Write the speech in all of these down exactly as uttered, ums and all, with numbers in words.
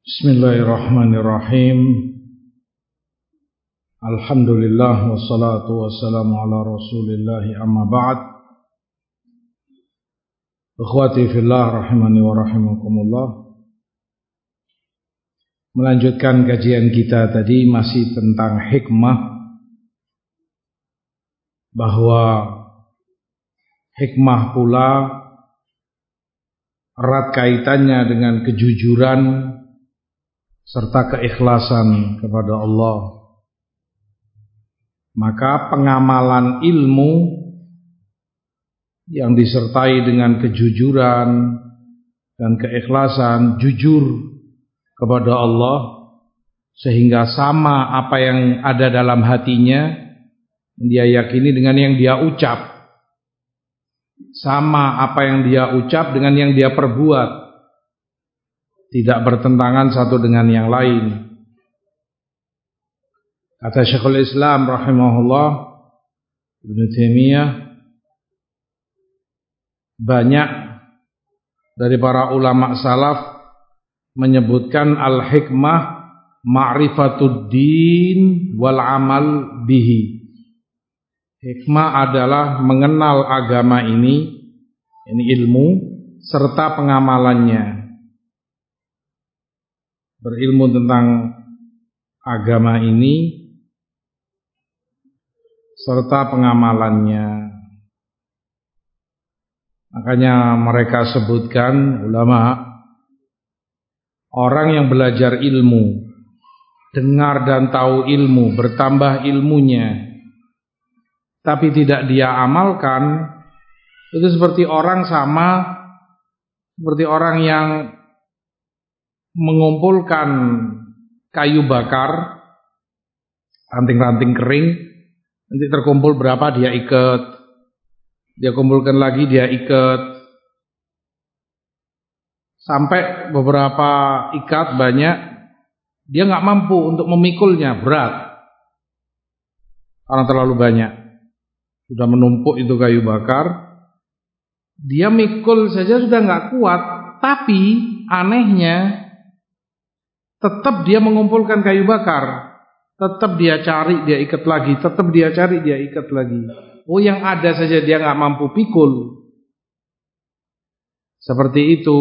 Bismillahirrahmanirrahim. Alhamdulillah wassalatu wassalamu ala Rasulillah amma ba'd. Ikhwati fillah rahimani wa rahimakumullah. Melanjutkan kajian kita tadi masih tentang hikmah, bahwa hikmah pula erat kaitannya dengan kejujuran serta keikhlasan kepada Allah. Maka pengamalan ilmu yang disertai dengan kejujuran dan keikhlasan, jujur kepada Allah sehingga sama apa yang ada dalam hatinya dia yakini dengan yang dia ucap, sama apa yang dia ucap dengan yang dia perbuat, tidak bertentangan satu dengan yang lain. Kata Syekhul Islam rahimahullah Ibnu Taimiyah, banyak dari para ulama salaf menyebutkan al-hikmah ma'rifatud din wal amal bihi. Hikmah adalah mengenal agama ini, ini ilmu, serta pengamalannya. Berilmu tentang agama ini serta pengamalannya. Makanya mereka sebutkan ulama, orang yang belajar ilmu, dengar dan tahu ilmu, bertambah ilmunya, tapi tidak dia amalkan, itu seperti orang sama seperti orang yang mengumpulkan kayu bakar, ranting-ranting kering, nanti terkumpul berapa dia ikat, dia kumpulkan lagi dia ikat, sampai beberapa ikat banyak, dia nggak mampu untuk memikulnya, berat karena terlalu banyak, sudah menumpuk itu kayu bakar, dia mikul saja sudah nggak kuat, tapi anehnya tetap dia mengumpulkan kayu bakar, tetap dia cari, dia ikat lagi, tetap dia cari, dia ikat lagi. Oh, yang ada saja dia nggak mampu pikul. Seperti itu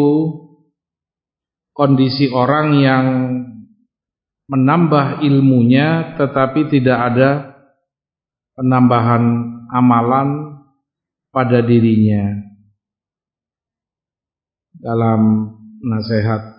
kondisi orang yang menambah ilmunya tetapi tidak ada penambahan amalan pada dirinya. Dalam nasihat,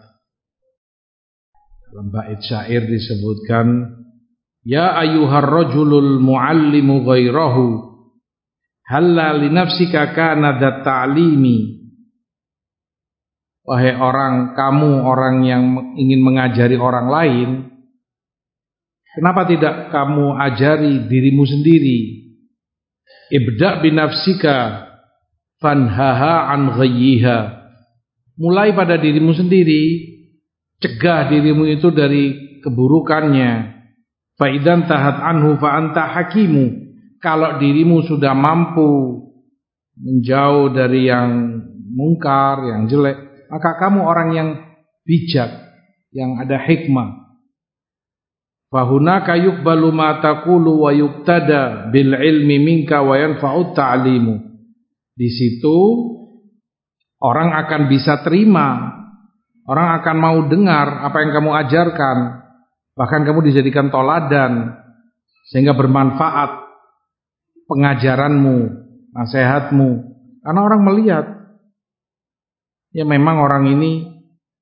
dalam bait syair disebutkan, ya ayyuhar rajulul muallimu ghairahu halla li nafsika kana dzat ta'limi. Wahai orang, kamu orang yang ingin mengajari orang lain, kenapa tidak kamu ajari dirimu sendiri? Ibda' binafsika fanhaha an ghayyiha. Mulai pada dirimu sendiri, cegah dirimu itu dari keburukannya. Fa idzan tahat anhu fa anta hakimu. Kalau dirimu sudah mampu menjauh dari yang mungkar, yang jelek, maka kamu orang yang bijak, yang ada hikmah. Fa hunaka yuqbalu ma taqulu wa yuqtada bil ilmi minka wa yanfa'ut ta'limu. Di situ orang akan bisa terima, orang akan mau dengar apa yang kamu ajarkan, bahkan kamu dijadikan toladan sehingga bermanfaat pengajaranmu, nasihatmu, karena orang melihat ya memang orang ini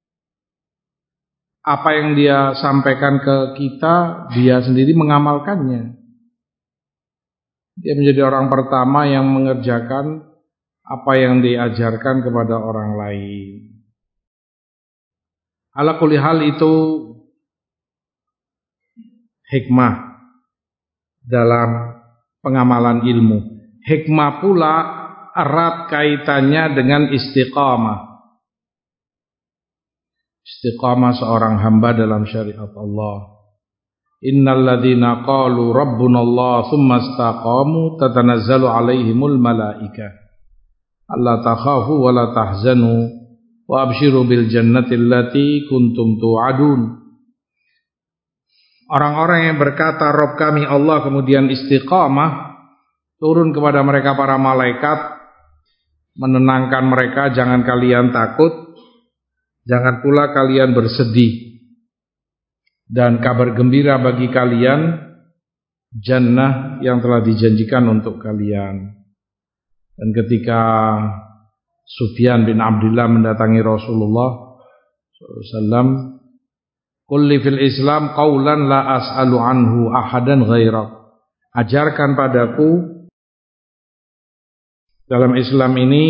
apa yang dia sampaikan ke kita, dia sendiri mengamalkannya. Dia menjadi orang pertama yang mengerjakan apa yang diajarkan kepada orang lain. Ala kulli hal itu hikmah dalam pengamalan ilmu. Hikmah pula erat kaitannya dengan istiqamah. Istiqamah seorang hamba dalam syariat Allah. Innal ladzina qalu rabbunallah tsumma istaqamu tatanazzalu alaihimul malaikah alla takhafu wa la tahzanu wa abshiru bil jannati allati kuntum tu'adun. Orang-orang yang berkata Rabb kami Allah kemudian istiqamah, turun kepada mereka para malaikat menenangkan mereka, jangan kalian takut, jangan pula kalian bersedih, dan kabar gembira bagi kalian jannah yang telah dijanjikan untuk kalian. Dan ketika Sufyan bin Abdullah mendatangi Rasulullah shallallahu alaihi wasallam, qul li fil Islam qaulan la as'alu anhu ahadan ghairak. Ajarkan padaku dalam Islam ini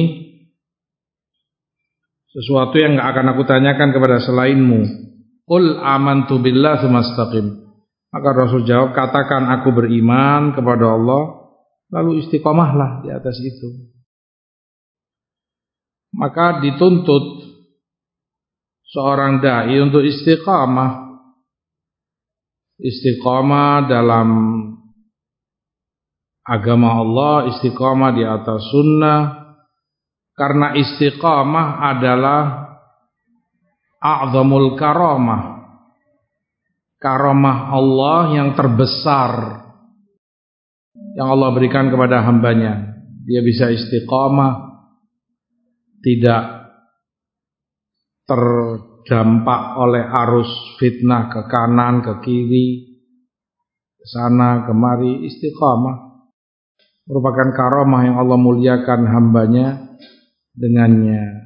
sesuatu yang enggak akan aku tanyakan kepada selainmu. Qul amantu billah tsumma istaqim. Maka Rasul jawab, katakan aku beriman kepada Allah, lalu istiqomahlah di atas itu. Maka dituntut seorang dai untuk istiqamah. Istiqamah dalam agama Allah, istiqamah di atas sunnah. Karena istiqamah adalah a'zamul karamah. Karamah Allah yang terbesar yang Allah berikan kepada hambanya. Dia bisa istiqamah, tidak terdampak oleh arus fitnah ke kanan, ke kiri, ke sana, kemari. Istiqamah merupakan karamah yang Allah muliakan hambanya dengannya.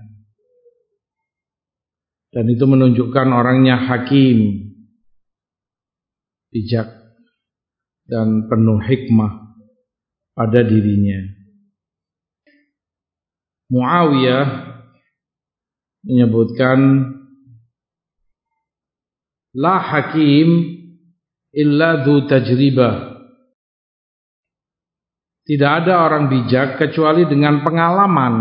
Dan itu menunjukkan orangnya hakim, bijak, dan penuh hikmah pada dirinya. Muawiyah menyebutkan, la hakim illa dzu tajribah. Tidak ada orang bijak kecuali dengan pengalaman.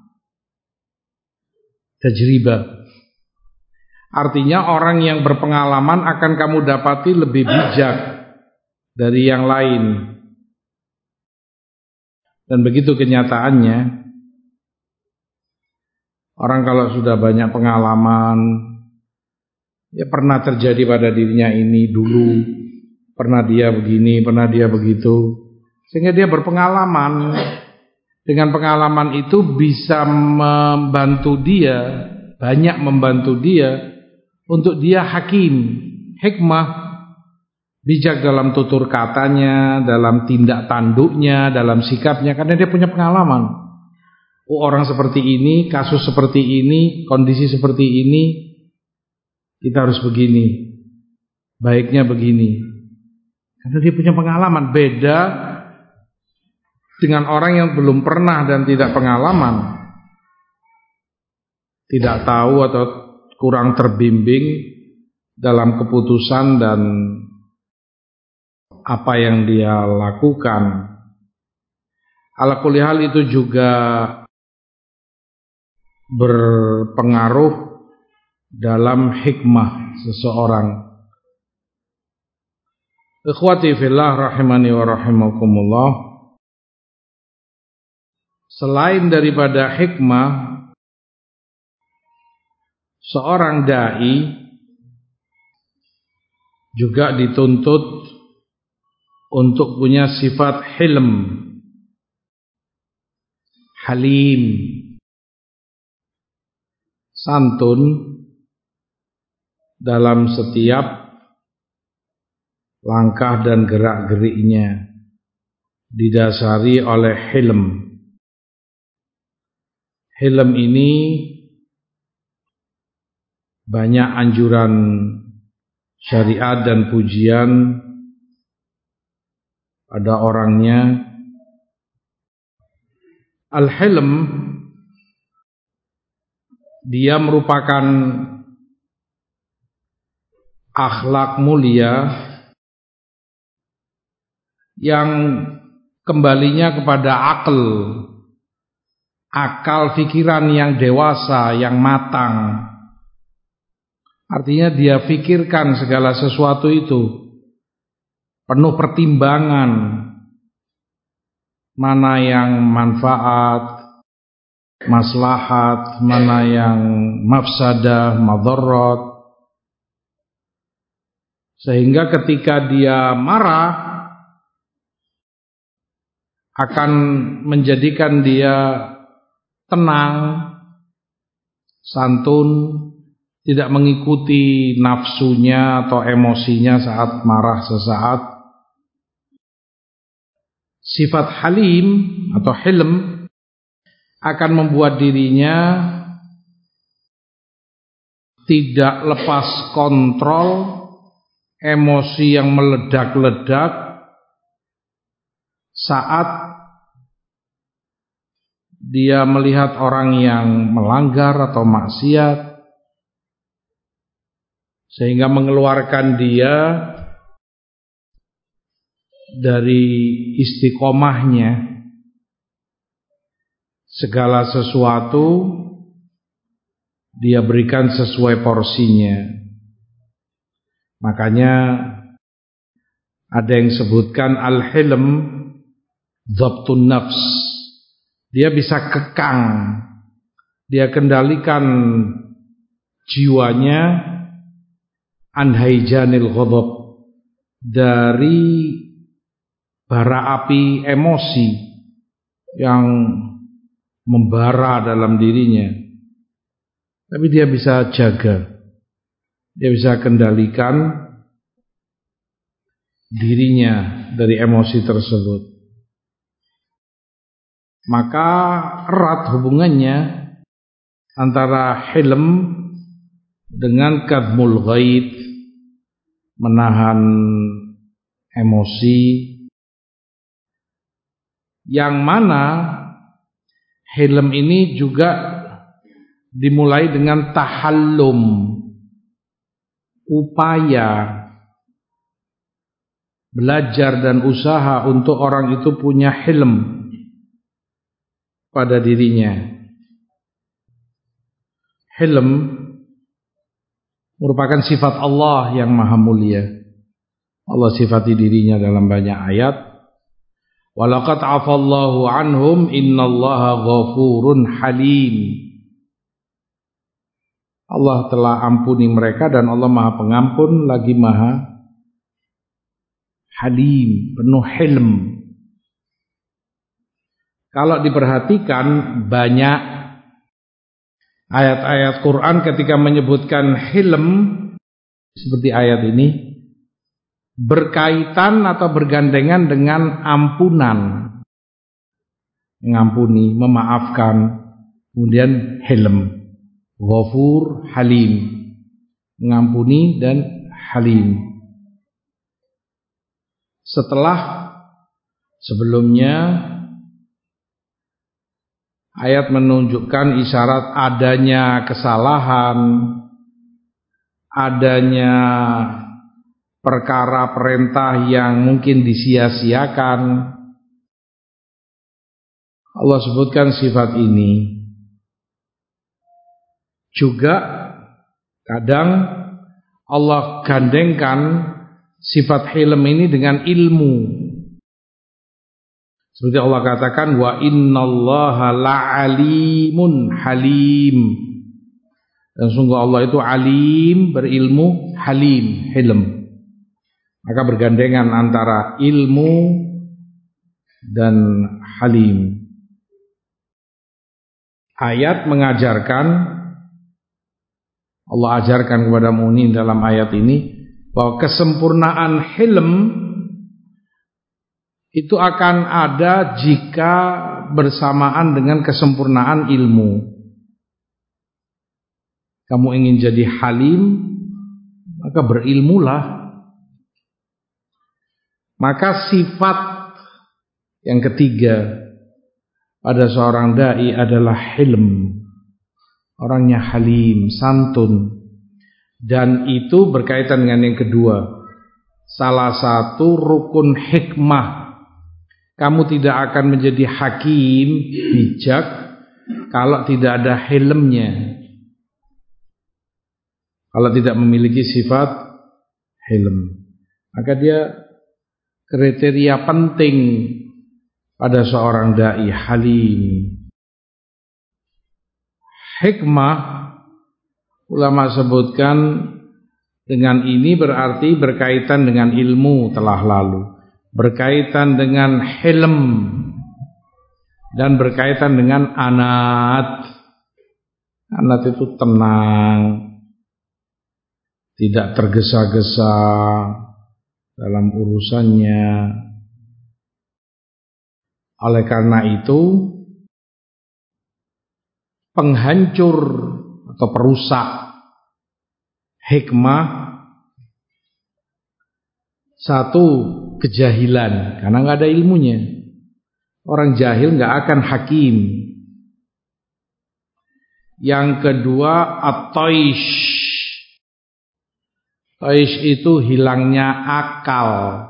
Tajribah artinya orang yang berpengalaman akan kamu dapati lebih bijak dari yang lain. Dan begitu kenyataannya. Orang kalau sudah banyak pengalaman, ya pernah terjadi pada dirinya ini dulu, pernah dia begini, pernah dia begitu, sehingga dia berpengalaman. Dengan pengalaman itu bisa membantu dia, banyak membantu dia untuk dia hakim, hikmah, bijak dalam tutur katanya, dalam tindak tanduknya, dalam sikapnya, karena dia punya pengalaman. Oh, orang seperti ini, kasus seperti ini, kondisi seperti ini, kita harus begini, baiknya begini. Karena dia punya pengalaman. Beda dengan orang yang belum pernah dan tidak pengalaman, tidak tahu atau kurang terbimbing dalam keputusan dan apa yang dia lakukan. Ala kulli hal itu juga berpengaruh dalam hikmah seseorang. Ikhwati fillah rahimani wa rahimakumullah. Selain daripada hikmah, seorang dai juga dituntut untuk punya sifat hilm, halim, santun dalam setiap langkah dan gerak-geriknya, didasari oleh hilm. Hilm ini banyak anjuran syariat dan pujian pada orangnya. Al-hilm, dia merupakan akhlak mulia yang kembalinya kepada akal, akal pikiran yang dewasa, yang matang. Artinya dia pikirkan segala sesuatu itu penuh pertimbangan, mana yang manfaat, maslahat, mana yang mafsadah, madharat. Sehingga ketika dia marah akan menjadikan dia tenang, santun, tidak mengikuti nafsunya atau emosinya saat marah sesaat. Sifat halim atau hilm akan membuat dirinya tidak lepas kontrol emosi yang meledak-ledak saat dia melihat orang yang melanggar atau maksiat, sehingga mengeluarkan dia dari istiqomahnya. Segala sesuatu dia berikan sesuai porsinya. Makanya ada yang sebutkan al-hilm dhabtun nafs. Dia bisa kekang, dia kendalikan jiwanya an haijanil ghadab, dari bara api emosi yang membara dalam dirinya. Tapi dia bisa jaga, dia bisa kendalikan dirinya dari emosi tersebut. Maka erat hubungannya antara hilm dengan kadmul ghaid, menahan emosi, yang mana hilm ini juga dimulai dengan tahallum, upaya belajar dan usaha untuk orang itu punya hilm pada dirinya. Hilm merupakan sifat Allah yang maha mulia. Allah sifati dirinya dalam banyak ayat. Walaqad afallahu anhum innallaha ghafurun halim. Allah telah ampuni mereka dan Allah maha pengampun lagi maha halim, penuh hilm. Kalau diperhatikan banyak ayat-ayat Quran ketika menyebutkan hilm seperti ayat ini berkaitan atau bergandengan dengan ampunan, mengampuni, memaafkan. Kemudian hilm, ghafur, halim, mengampuni dan halim. Setelah sebelumnya ayat menunjukkan isyarat adanya kesalahan, adanya perkara perintah yang mungkin disia-siakan. Allah sebutkan sifat ini. Juga kadang Allah gandengkan sifat hilm ini dengan ilmu. Seperti Allah katakan, wa innallaha la'alimun halim. Dan sungguh Allah itu alim, berilmu, halim, hilm. Maka bergandengan antara ilmu dan halim. Ayat mengajarkan, Allah ajarkan kepada mu'minin dalam ayat ini, bahwa kesempurnaan hilm itu akan ada jika bersamaan dengan kesempurnaan ilmu. Kamu ingin jadi halim, maka berilmulah. Maka sifat yang ketiga pada seorang dai adalah hilm. Orangnya halim, santun. Dan itu berkaitan dengan yang kedua. Salah satu rukun hikmah. Kamu tidak akan menjadi hakim, bijak, kalau tidak ada hilmnya. Kalau tidak memiliki sifat hilm, maka dia kriteria penting pada seorang dai halim. Hikmah, ulama sebutkan dengan ini berarti berkaitan dengan ilmu telah lalu, berkaitan dengan hilm, dan berkaitan dengan anat. Anat itu tenang, tidak tergesa-gesa dalam urusannya. Oleh karena itu, penghancur atau perusak hikmah, satu, kejahilan, karena nggak ada ilmunya. Orang jahil nggak akan hakim. Yang kedua, at-taish. Taish itu hilangnya akal.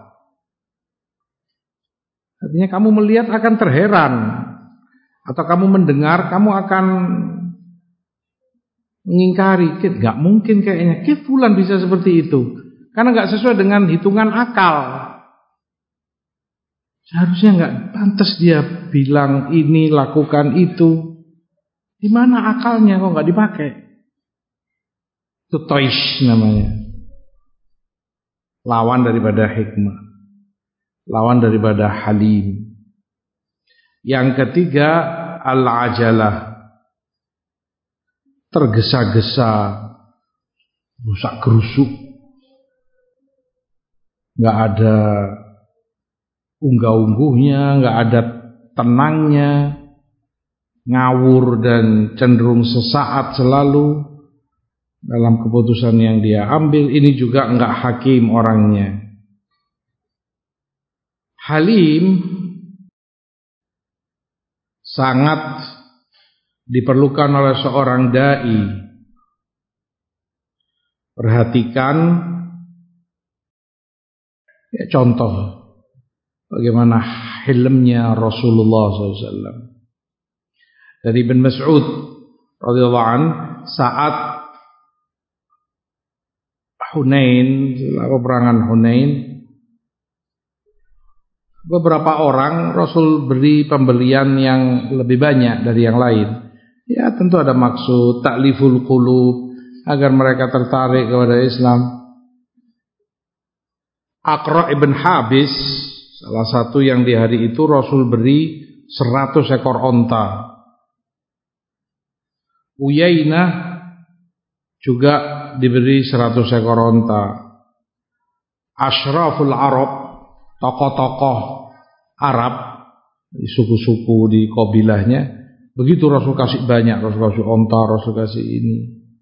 Artinya kamu melihat akan terheran, atau kamu mendengar kamu akan mengingkari. Nggak mungkin kayaknya, kif fulan bisa seperti itu, karena nggak sesuai dengan hitungan akal. Seharusnya nggak pantas dia bilang ini, lakukan itu. Di mana akalnya kok nggak dipakai? Itu taish namanya. Lawan daripada hikmah, lawan daripada halim. Yang ketiga, al-ajalah, tergesa-gesa, rusak gerusuk, nggak ada unggah-ungguhnya, nggak ada tenangnya, ngawur dan cenderung sesaat selalu dalam keputusan yang dia ambil. Ini juga nggak hakim orangnya. Halim sangat diperlukan oleh seorang dai. Perhatikan ya, contoh bagaimana hilmnya Rasulullah shallallahu alaihi wasallam. Dari Ibn Mas'ud radhiyallahu an, saat Hunain, peperangan Hunain, beberapa orang Rasul beri pembelian yang lebih banyak dari yang lain. Ya tentu ada maksud ta'liful qulub, agar mereka tertarik kepada Islam. Aqra' ibn Habis, salah satu yang di hari itu Rasul beri seratus ekor onta. Uyainah juga diberi seratus ekor onta. Ashraful Arab, tokoh-tokoh Arab, di suku-suku di kabilahnya, begitu Rasul kasih banyak, Rasul kasih onta, Rasul kasih ini.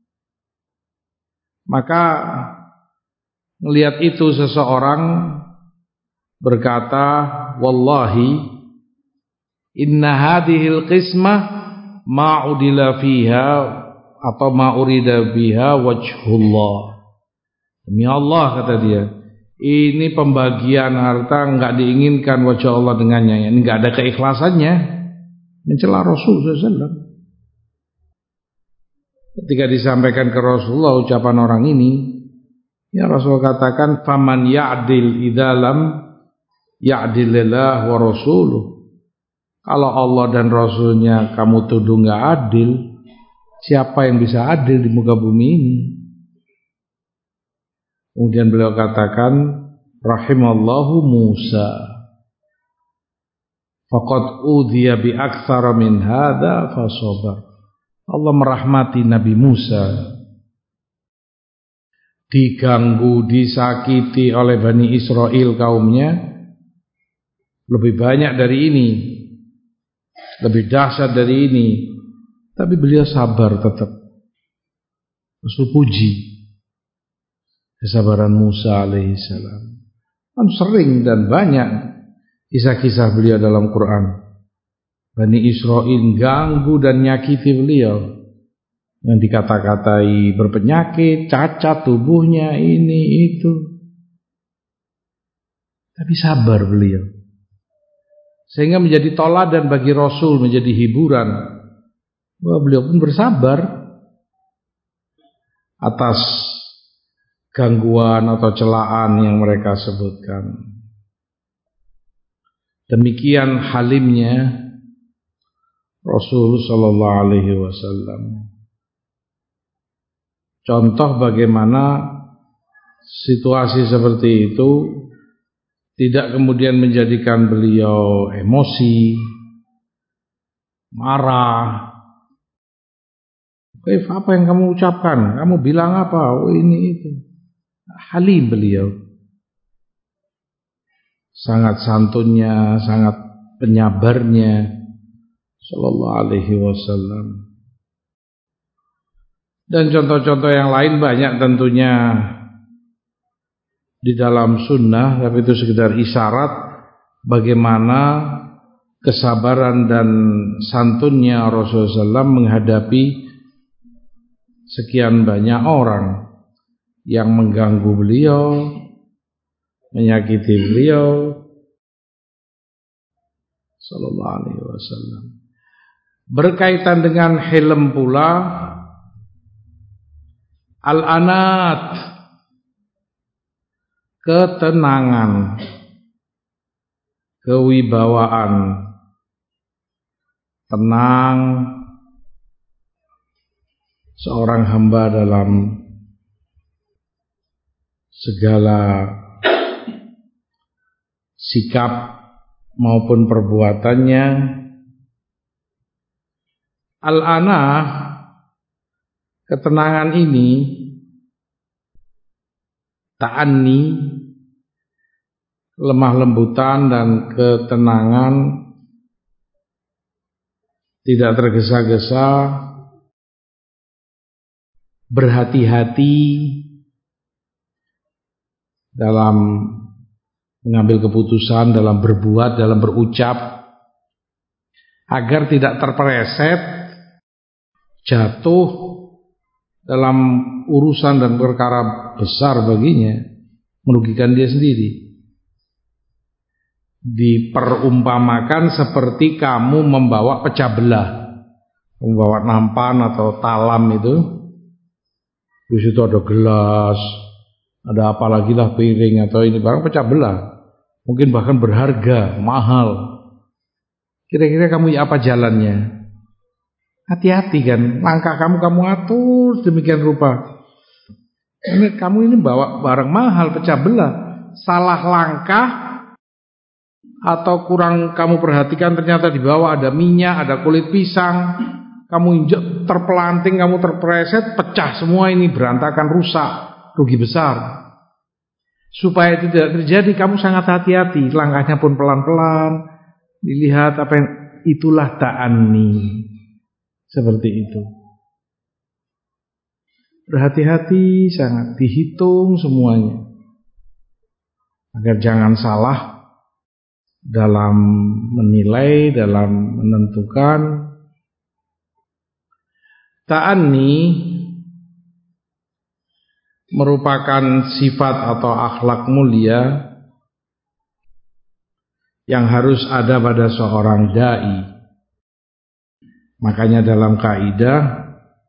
Maka melihat itu seseorang berkata, wallahi inna hadhil qismah ma'udila fiha atau ma'urida biha wajhullah. Demi Allah, kata dia, ini pembagian harta enggak diinginkan wajah Allah dengannya. Ini enggak ada keikhlasannya, mencela Rasul sallallahu alaihi wasallam. Ketika disampaikan ke Rasulullah ucapan orang ini, ya Rasul katakan, faman ya'dil idza lam ya'dilillah wa rasuluh. Kalau Allah dan Rasulnya kamu tuduh enggak adil, siapa yang bisa adil di muka bumi ini? Kemudian beliau katakan, rahimallahu Musa, faqad udhiya bi aktsara min hadza fasabar. Allah merahmati Nabi Musa, diganggu, disakiti oleh Bani Israel kaumnya lebih banyak dari ini, lebih dahsyat dari ini, tapi beliau sabar tetap. Rasul puji kesabaran Musa alaihissalam. Kan sering dan banyak kisah-kisah beliau dalam Quran. Bani Israel ganggu dan nyakiti beliau, yang dikata-katai berpenyakit, cacat tubuhnya, ini itu, tapi sabar beliau, sehingga menjadi toladan bagi Rasul, menjadi hiburan. Bahwa beliau pun bersabar atas gangguan atau celaan yang mereka sebutkan. Demikian halimnya Rasul sallallahu alaihi wasallam. contoh bagaimana situasi seperti itu tidak kemudian menjadikan beliau emosi, marah. Kaif, apa yang kamu ucapkan? Kamu bilang apa? Oh ini itu. Halim beliau. Sangat santunnya, sangat penyabarnya sallallahu alaihi wasallam. Dan contoh-contoh yang lain banyak tentunya di dalam sunnah, tapi itu sekedar isyarat bagaimana kesabaran dan santunnya Rasulullah sallallahu alaihi wasallam menghadapi sekian banyak orang yang mengganggu beliau, menyakiti beliau sallallahu alaihi wasallam. Berkaitan dengan hilm pula, al-anat, ketenangan, kewibawaan, tenang seorang hamba dalam segala sikap maupun perbuatannya. Al-ana, ketenangan ini, ta'anni, lemah lembutan dan ketenangan, tidak tergesa-gesa, berhati-hati dalam mengambil keputusan, dalam berbuat, dalam berucap, agar tidak terpeleset, jatuh dalam urusan dan perkara besar baginya, merugikan dia sendiri. Diperumpamakan seperti kamu membawa pecah belah, membawa nampan atau talam itu, di situ ada gelas, ada apa lagi lah, piring atau ini barang pecah belah, mungkin bahkan berharga, mahal. Kira-kira kamu apa jalannya? Hati-hati kan, langkah kamu kamu atur demikian rupa. Ini kamu ini bawa barang mahal pecah belah, salah langkah atau kurang kamu perhatikan, ternyata di bawah ada minyak, ada kulit pisang, kamu injak terpelanting, kamu terpreset, pecah semua ini, berantakan, rusak, rugi besar. Supaya itu tidak terjadi, kamu sangat hati-hati, langkahnya pun pelan-pelan, dilihat apa yang, itulah ta'anni. Seperti itu. Berhati-hati sangat, dihitung semuanya, agar jangan salah dalam menilai, dalam menentukan. Ta'anni merupakan sifat atau akhlak mulia yang harus ada pada seorang dai. Makanya dalam kaidah,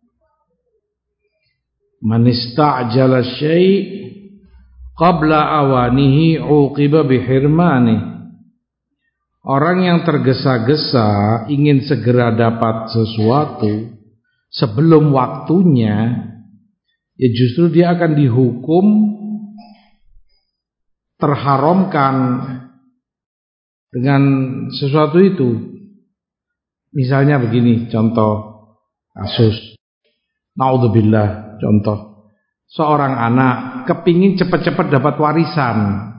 man ista'jala syai' qabla awanihi uqiba bihirmanihi. Orang yang tergesa-gesa ingin segera dapat sesuatu sebelum waktunya, ya justru dia akan dihukum, terharamkan dengan sesuatu itu. Misalnya begini, contoh kasus, naudzubillah, contoh seorang anak kepingin cepat-cepat dapat warisan,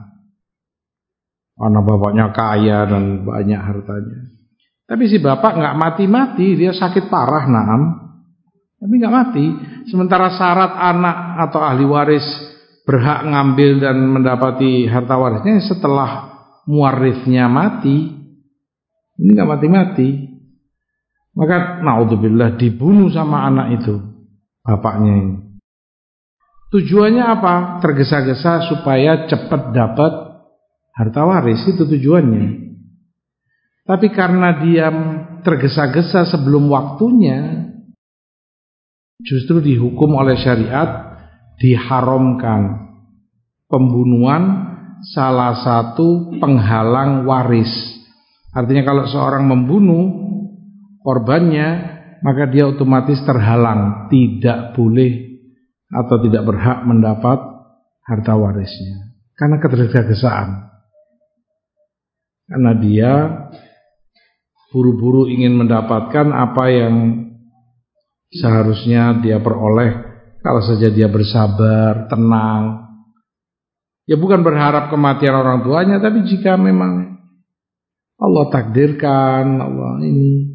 anak bapaknya kaya dan banyak hartanya, tapi si bapak nggak mati-mati, dia sakit parah, naam, tapi nggak mati. Sementara syarat anak atau ahli waris berhak ngambil dan mendapati harta warisnya setelah muwarisnya mati, ini nggak mati-mati. Maka naudzubillah dibunuh sama anak itu, bapaknya ini. Tujuannya apa? Tergesa-gesa supaya cepat dapat harta waris, itu tujuannya. Tapi karena dia tergesa-gesa sebelum waktunya, justru dihukum oleh syariat, diharamkan pembunuhan salah satu penghalang waris. Artinya kalau seorang membunuh korbannya, maka dia otomatis terhalang, tidak boleh atau tidak berhak mendapat harta warisnya karena ketergesa-gesaan. Karena dia buru-buru ingin mendapatkan apa yang seharusnya dia peroleh kalau saja dia bersabar, tenang. Ya bukan berharap kematian orang tuanya, tapi jika memang Allah takdirkan, Allah ini.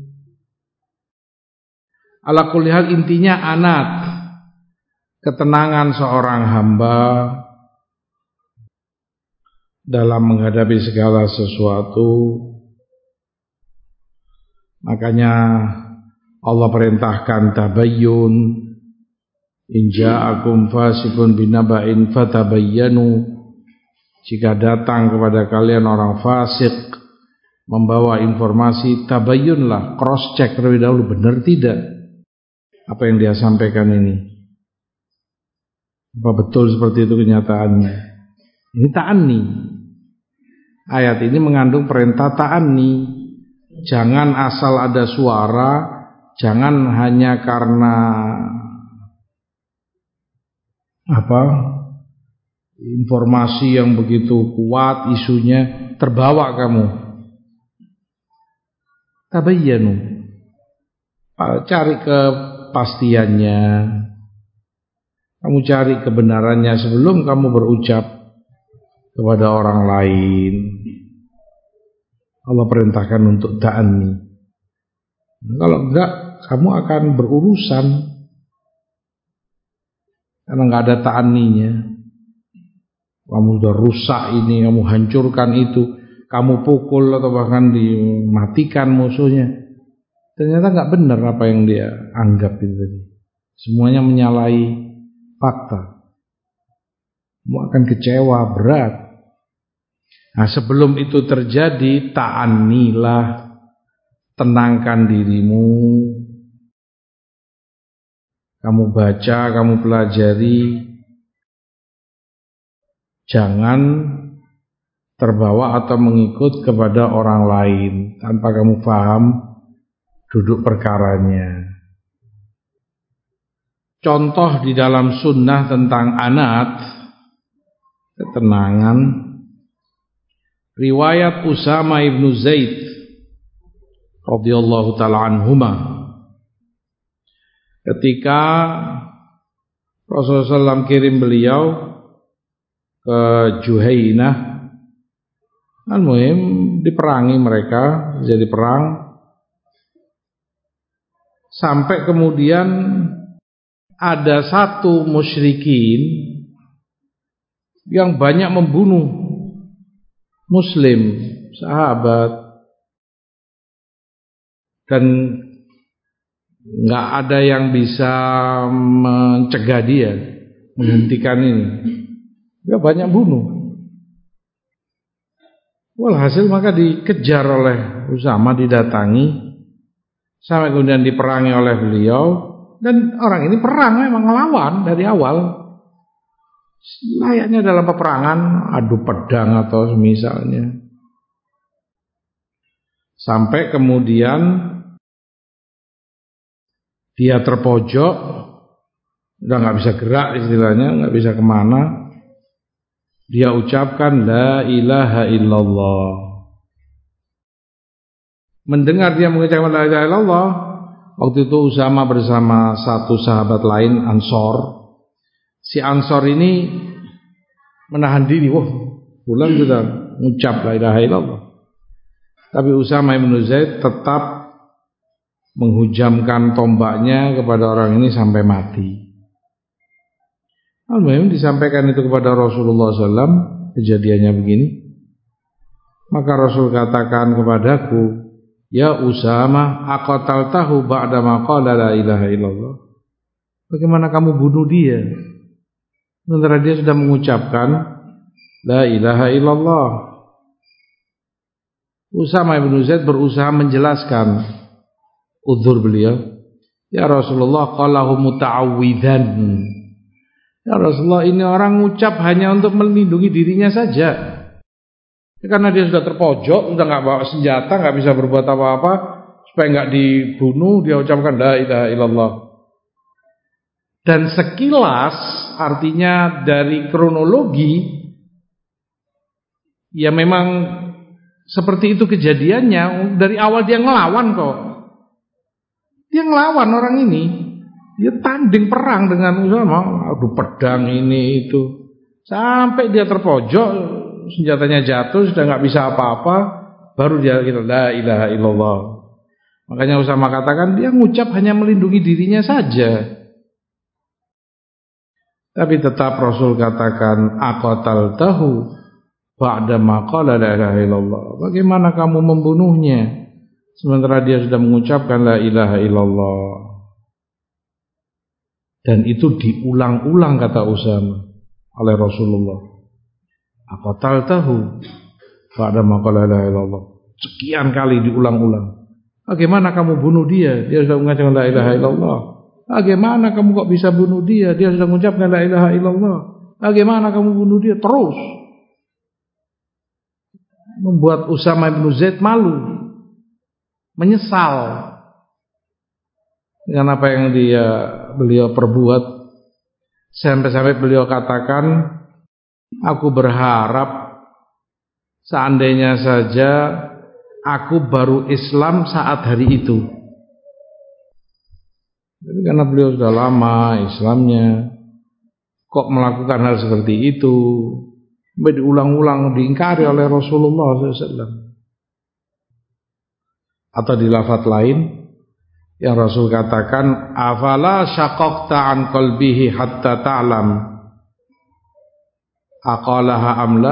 Ala kulli hal intinya anat, ketenangan seorang hamba dalam menghadapi segala sesuatu. Makanya Allah perintahkan tabayyun, in ja'akum fasiqun binaba'in fatabayyanu. Jika datang kepada kalian orang fasik membawa informasi, tabayyunlah, cross check terlebih dahulu, benar tidak apa yang dia sampaikan ini, apa betul seperti itu kenyataannya. Ini ta'anni. Ayat ini mengandung perintah ta'anni. Jangan asal ada suara, jangan hanya karena apa informasi yang begitu kuat isunya terbawa kamu. Tabayyanu, cari kepastiannya, kamu cari kebenarannya sebelum kamu berucap kepada orang lain. Allah perintahkan untuk ta'anni. Kalau enggak, kamu akan berurusan karena enggak ada ta'anninya. Kamu sudah rusak ini, kamu hancurkan itu, kamu pukul atau bahkan dimatikan musuhnya. Ternyata enggak benar apa yang dia anggap itu tadi. Semuanya menyalahi fakta. Kamu akan kecewa berat. Nah, sebelum itu terjadi, ta'annilah, tenangkan dirimu. Kamu baca, kamu pelajari. Jangan terbawa atau mengikut kepada orang lain tanpa kamu paham duduk perkaranya. Contoh di dalam sunnah tentang anat, ketenangan, riwayat Usama ibnu Zaid radhiyallahu taala anhuma, ketika Rasulullah shallallahu alaihi wasallam kirim beliau ke Juhainah, al-muhim diperangi mereka, jadi perang, sampai kemudian ada satu musyrikin yang banyak membunuh muslim, sahabat, dan nggak ada yang bisa mencegah dia, menghentikan ini. Dia banyak bunuh. Walhasil maka dikejar oleh Usama, didatangi, sampai kemudian diperangi oleh beliau. Dan orang ini perang memang ngelawan dari awal, layaknya dalam peperangan, adu pedang atau misalnya. Sampai kemudian dia terpojok, udah nggak bisa gerak istilahnya, nggak bisa kemana. Dia ucapkan la ilaha illallah. Mendengar dia mengucapkan la ilaha illallah, waktu itu Usama bersama satu sahabat lain, Ansor. Si Ansor ini menahan diri, wah, bulan sudah mengucap la ilaha illallah. Tapi Usama ibn Zaid tetap menghujamkan tombaknya kepada orang ini sampai mati. Al-Muhim disampaikan itu kepada Rasulullah shallallahu alaihi wasallam, kejadiannya begini. Maka Rasul katakan kepadaku, ya Usama, aqataltahu ba'da ma qala la ilaha illallah. Bagaimana kamu bunuh dia sementara dia sudah mengucapkan la ilaha illallah? Usama bin Zaid berusaha menjelaskan udzur beliau. Ya Rasulullah, qalahu muta'awwidzan. Ya Rasulullah, ini orang ngucap hanya untuk melindungi dirinya saja. Karena dia sudah terpojok, sudah nggak bawa senjata, nggak bisa berbuat apa-apa, supaya nggak dibunuh, dia ucapkan la ilaha illallah. Dan sekilas artinya dari kronologi ya memang seperti itu kejadiannya. Dari awal dia ngelawan kok. Dia ngelawan orang ini. Dia tanding perang dengan Usama. Aduh, pedang ini itu. Sampai dia terpojok, senjatanya jatuh, sudah gak bisa apa-apa. Baru dia kata la ilaha illallah. Makanya Usama katakan dia ngucap hanya melindungi dirinya saja. Tapi tetap Rasul katakan aqataltahu ba'da ma qala la ilaha illallah. Bagaimana kamu membunuhnya sementara dia sudah mengucapkan la ilaha illallah? Dan itu diulang-ulang kata Usama oleh Rasulullah. Aqataltahu ba'da ma qala la ilaha illallah. Sekian kali diulang-ulang. Bagaimana kamu bunuh dia? Dia sudah mengucapkan la ilaha illallah. Bagaimana kamu kok bisa bunuh dia? Dia sudah mengucapkan la ilaha illallah. Bagaimana kamu bunuh dia? Terus membuat Usama bin Zaid malu, menyesal dengan apa yang dia beliau perbuat. Sampai-sampai beliau katakan, aku berharap seandainya saja aku baru Islam saat hari itu. Tapi karena beliau sudah lama Islamnya, kok melakukan hal seperti itu, sampai diulang-ulang diingkari oleh Rasulullah shallallahu alaihi wasallam. Atau di lafaz lain yang Rasul katakan, afala syaqaqta an qalbihi hatta ta'lam aqalaha amla.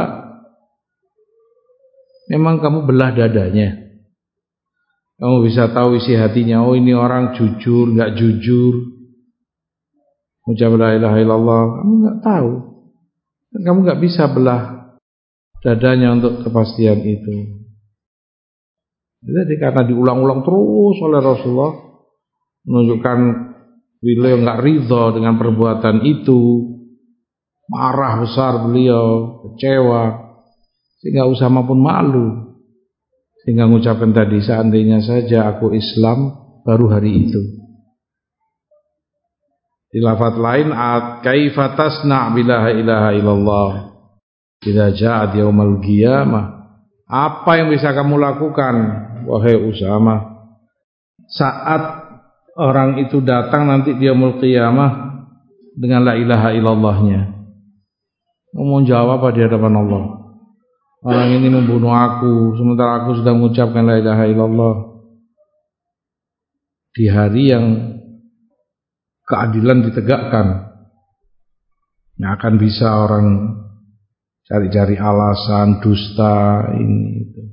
Memang kamu belah dadanya, kamu bisa tahu isi hatinya. Oh, ini orang jujur, enggak jujur, ucap la ilaha illallah. Kamu enggak tahu, dan kamu enggak bisa belah dadanya untuk kepastian itu. Jadi karena diulang-ulang terus oleh Rasulullah, menunjukkan beliau enggak ridha dengan perbuatan itu, marah besar beliau, kecewa, sehingga Usama pun malu, sehingga mengucapkan tadi, seandainya saja aku Islam baru hari itu. Di lafaz lain, kaifa tasna' bila ilaha illallah idza ja'at yaumal qiyamah. Apa yang bisa kamu lakukan wahai Usama saat orang itu datang nanti di yaumul qiyamah dengan la ilaha illallahnya? Kamu jawab apa di hadapan Allah? Orang ini membunuh aku sementara aku sudah mengucapkan la ilaha illallah. Di hari yang keadilan ditegakkan, yang akan bisa orang cari-cari alasan, dusta, ini itu.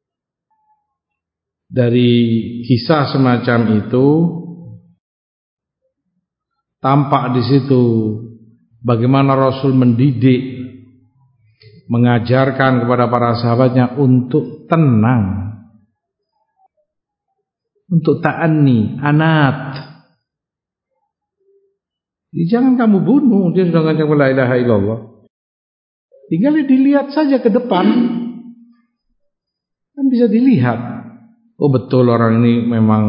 Dari kisah semacam itu tampak di situ bagaimana Rasul mendidik, mengajarkan kepada para sahabatnya untuk tenang, untuk ta'anni, anat. Jadi jangan kamu bunuh, dia sudah mengucapkan la ilaha illallah. Tinggal dilihat saja ke depan, kan bisa dilihat. Oh, betul orang ini memang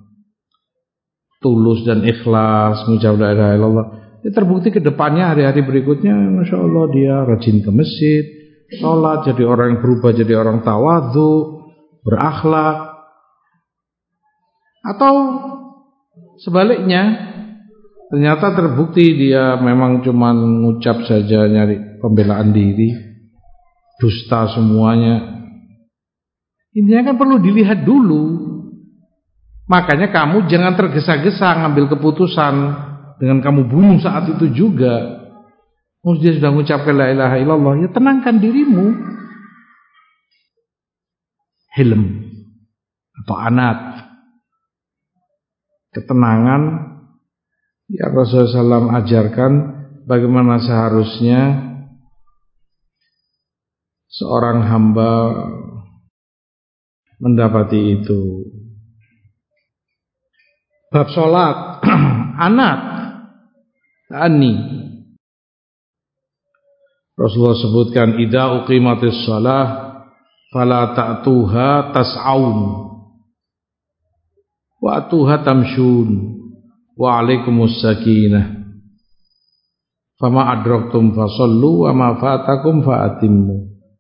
tulus dan ikhlas mengucap la ilaha illallah. Ya, terbukti ke depannya hari-hari berikutnya, masya Allah dia rajin ke masjid, sholat, jadi orang yang berubah jadi orang tawadhu, berakhlak. Atau sebaliknya, ternyata terbukti dia memang cuma ngucap saja, nyari pembelaan diri, dusta semuanya. Intinya kan perlu dilihat dulu. Makanya kamu jangan tergesa-gesa ngambil keputusan dengan kamu bunuh saat itu juga. Oh, dia sudah mengucapkan la ilaha illallah, ya tenangkan dirimu. Hilm atau anat, ketenangan yang Rasulullah shallallahu alaihi wasallam ajarkan bagaimana seharusnya seorang hamba mendapati itu. Bab sholat, anat, ani. Rasulullah sebutkan, idza uqimatis shalah fala ta'tuha tas'aun wa atuha tamshun wa alaikumus sakinah. Fama adraktum fasallu wa ma fatakum faatimmu.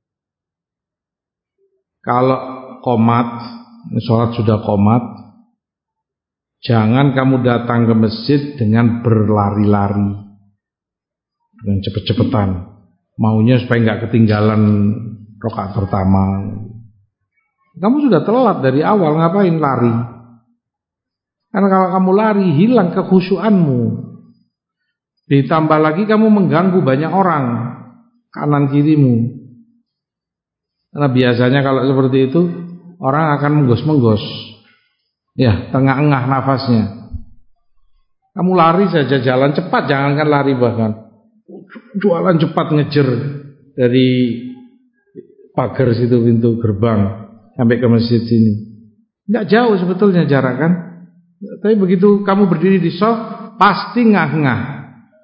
Kalau qomat, sholat sudah qomat, jangan kamu datang ke masjid dengan berlari-lari, dengan cepet-cepetan, maunya supaya nggak ketinggalan rakaat pertama. Kamu sudah telat dari awal, ngapain lari? Karena kalau kamu lari, hilang kekhusyuanmu. Ditambah lagi kamu mengganggu banyak orang kanan kirimu. Karena biasanya kalau seperti itu orang akan menggos-menggos, ya, tengah-engah nafasnya. Kamu lari saja, jalan cepat, jangankan lari, bahkan jualan cepat ngejer dari pagar situ, pintu gerbang sampai ke masjid sini. Nggak jauh sebetulnya jarak kan. Tapi begitu kamu berdiri di shaf, pasti ngah-ngah.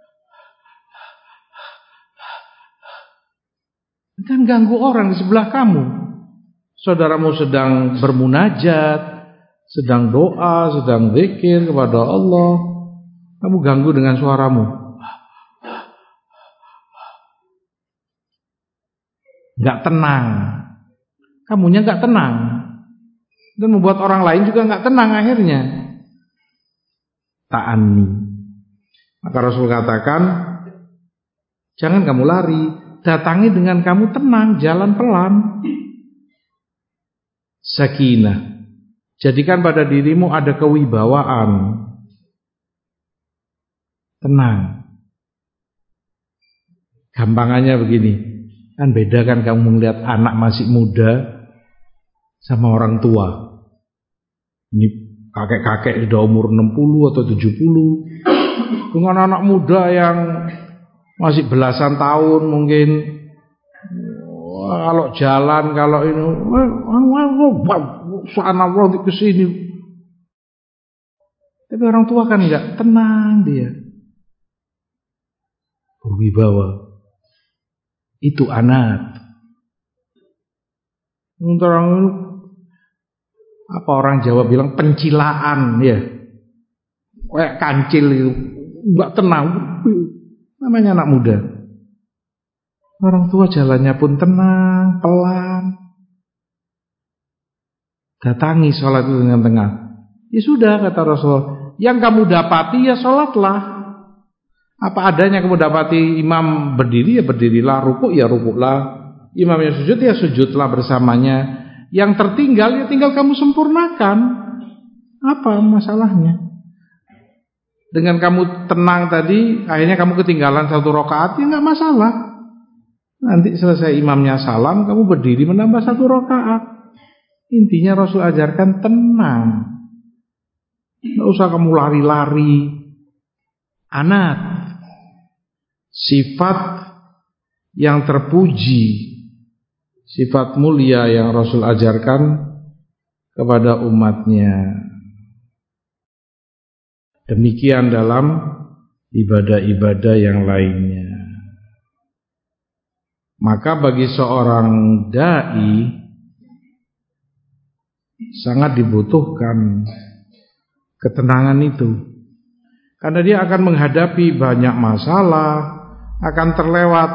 Dan ganggu orang di sebelah kamu. Saudaramu sedang bermunajat, sedang doa, sedang zikir kepada Allah, kamu ganggu dengan suaramu. Gak tenang. Kamunya gak tenang. Dan membuat orang lain juga gak tenang akhirnya. Ta'anni. Maka Rasul katakan, jangan kamu lari, datangi dengan kamu tenang, jalan pelan. Sakinah. Jadikan pada dirimu ada kewibawaan. Tenang. Gampangannya begini, kan beda kan kamu melihat anak masih muda sama orang tua. Ini kakek-kakek sudah umur enam puluh atau tujuh puluh, dengan anak muda yang masih belasan tahun mungkin. Wah, kalau jalan, kalau ini, subhanallah ke sini. Tapi orang tua kan enggak, tenang dia. Berwibawa. Itu anak. Orang, apa orang Jawa bilang pencilaan, ya. Kayak kancil itu, enggak tenang. Namanya anak muda. Orang tua jalannya pun tenang, pelan. Datangi sholat itu dengan tenang. Ya sudah, kata Rasul, yang kamu dapati ya sholatlah. Apa adanya kamu dapati imam berdiri, ya berdirilah. Rukuk ya rukuklah. Imam yang sujud ya sujudlah bersamanya. Yang tertinggal ya tinggal kamu sempurnakan. Apa masalahnya? Dengan kamu tenang tadi, akhirnya kamu ketinggalan satu rakaat, ya nggak masalah. Nanti selesai imamnya salam, kamu berdiri menambah satu rakaat. Intinya Rasul ajarkan tenang. Nggak usah kamu lari-lari. Anak, sifat yang terpuji, sifat mulia yang Rasul ajarkan kepada umatnya. Demikian dalam ibadah-ibadah yang lainnya. Maka bagi seorang dai sangat dibutuhkan ketenangan itu. Karena dia akan menghadapi banyak masalah, akan terlewat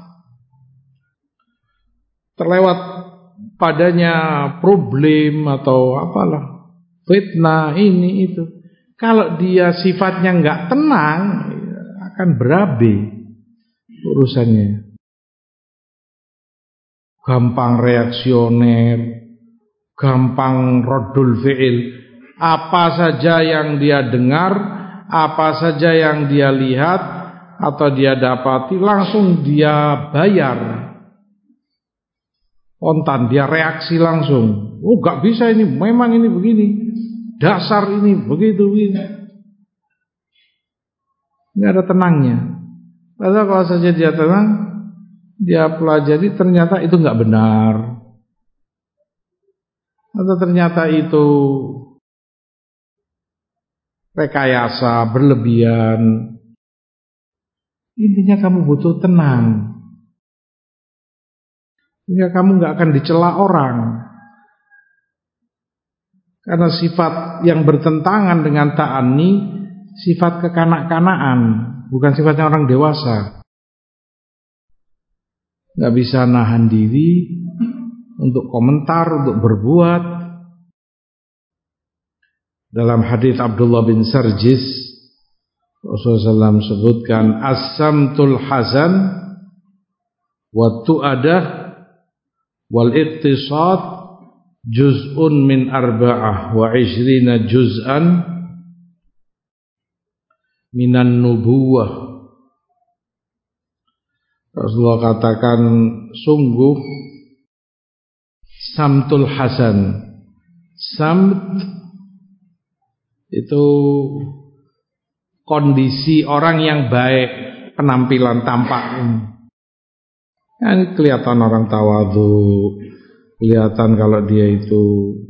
terlewat padanya problem atau apalah, fitnah ini itu. Kalau dia sifatnya enggak tenang, akan berabe urusannya. Gampang reaksioner, gampang rodul fi'il. Apa saja yang dia dengar, apa saja yang dia lihat atau dia dapati, langsung dia bayar. Spontan, dia reaksi langsung. Oh, enggak bisa ini, memang ini begini. Dasar ini begitu begini. Nggak ada tenangnya. Padahal kalau saja dia tenang, dia pelajari ternyata itu nggak benar, atau ternyata itu rekayasa berlebihan. Intinya kamu butuh tenang, sehingga kamu nggak akan dicela orang. Karena sifat yang bertentangan dengan ta'anni, sifat kekanak-kanaan. bukan sifatnya orang dewasa. Gak bisa nahan diri untuk komentar, untuk berbuat. Dalam hadis Abdullah bin Sarjis, Rasulullah shallallahu alaihi wasallam sebutkan as-samtul hasan wa tu'adah wal iqtisad juz'un min arba'ah wa ishrina juz'an minan nubuwah. Rasulullah katakan, sungguh samtul hasan, samt itu kondisi orang yang baik, penampilan tampak. Kan kelihatan orang tawadhu, kelihatan kalau dia itu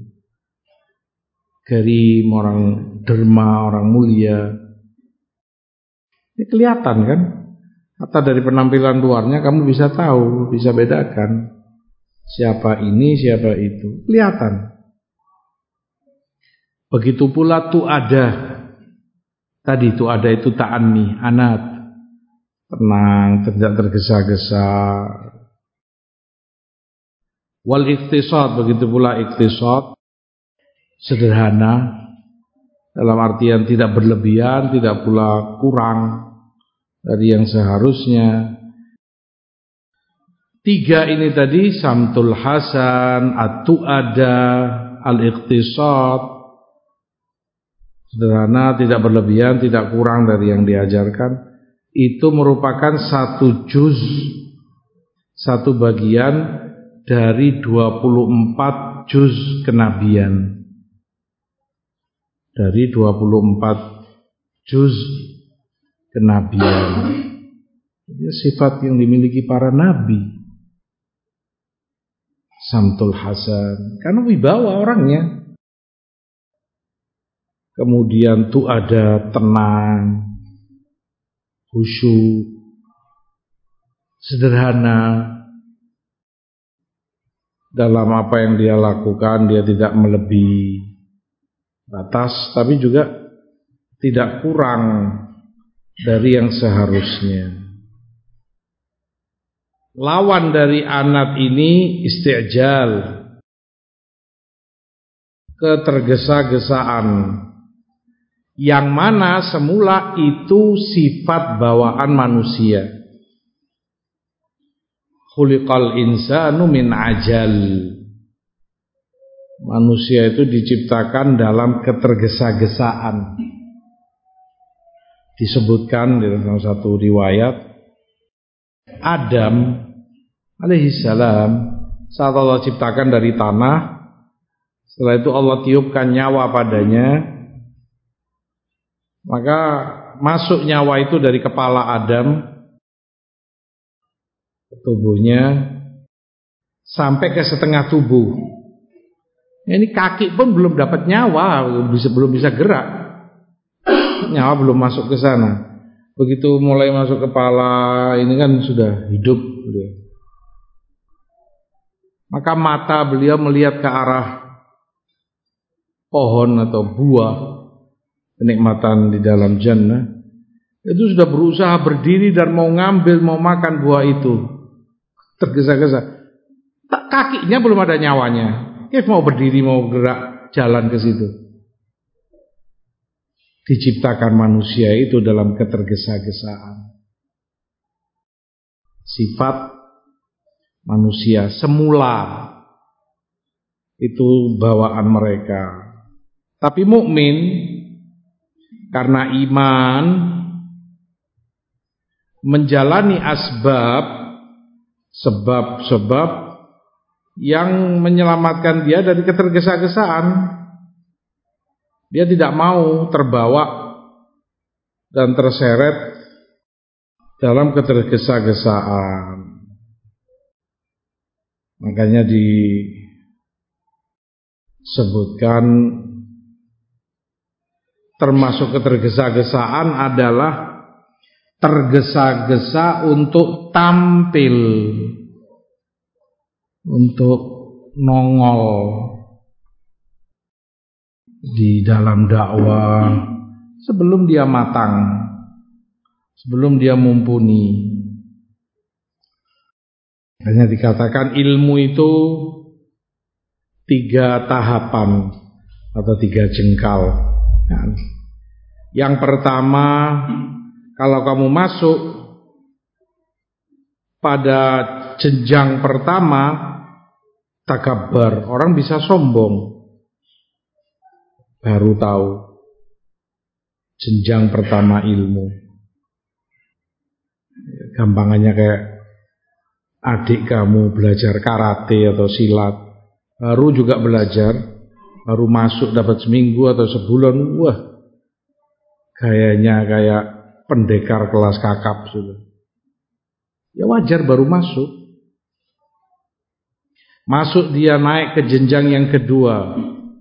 karim, orang derma, orang mulia. Ini kelihatan kan? Atau dari penampilan luarnya kamu bisa tahu, bisa bedakan siapa ini, siapa itu. Kelihatan. Begitu pula tu ada. Tadi tu ada itu ta'anni, anat. Tenang, tidak tergesa-gesa. Wal iqtisad, begitu pula iqtisad. Sederhana. Dalam artian tidak berlebihan, tidak pula kurang dari yang seharusnya. Tiga ini tadi, samtul hasan, at-tu'ada, al-iqtisad, sederhana, tidak berlebihan, tidak kurang dari yang diajarkan. Itu merupakan satu juz, satu bagian dari dua puluh empat juz kenabian. Dari dua puluh empat juz kenabian. Ini sifat yang dimiliki para nabi. Samtul hasan, karena wibawa orangnya. Kemudian tu ada tenang, khusyuk, sederhana dalam apa yang dia lakukan. Dia tidak melebihi batas, tapi juga tidak kurang dari yang seharusnya. Lawan dari anat ini isti'jal, ketergesa-gesaan, yang mana semula itu sifat bawaan manusia. Khuliqal insanu min ajal. Manusia itu diciptakan dalam ketergesa-gesaan. Disebutkan di dalam satu riwayat, Adam alaihissalam saat Allah ciptakan dari tanah, setelah itu Allah tiupkan nyawa padanya, maka masuk nyawa itu dari kepala Adam ke tubuhnya sampai ke setengah tubuh. Ini kaki pun belum dapat nyawa, belum bisa gerak. Nyawa belum masuk ke sana. Begitu mulai masuk kepala, ini kan sudah hidup. Maka mata beliau melihat ke arah pohon atau buah kenikmatan di dalam jannah. Itu sudah berusaha berdiri dan mau ngambil, mau makan buah itu. Tergesa-gesa. Kakinya belum ada nyawanya. Ya mau berdiri, mau gerak, jalan ke situ. Diciptakan manusia itu dalam ketergesa-gesaan. Sifat manusia semula itu bawaan mereka. Tapi mukmin karena iman menjalani asbab, sebab-sebab yang menyelamatkan dia dari ketergesa-gesaan. Dia tidak mau terbawa dan terseret dalam ketergesa-gesaan. Makanya disebutkan termasuk ketergesa-gesaan adalah tergesa-gesa untuk tampil, untuk nongol di dalam dakwah sebelum dia matang, sebelum dia mumpuni. Hanya dikatakan ilmu itu tiga tahapan atau tiga jengkal. Yang pertama, kalau kamu masuk pada jenjang pertama, takabbar, orang bisa sombong. Baru tahu jenjang pertama ilmu. Gampangannya kayak adik kamu belajar karate atau silat, baru juga belajar, baru masuk dapat seminggu atau sebulan, wah, gayanya kayak pendekar kelas kakap sudah. Ya wajar, baru masuk. Masuk dia naik ke jenjang yang kedua,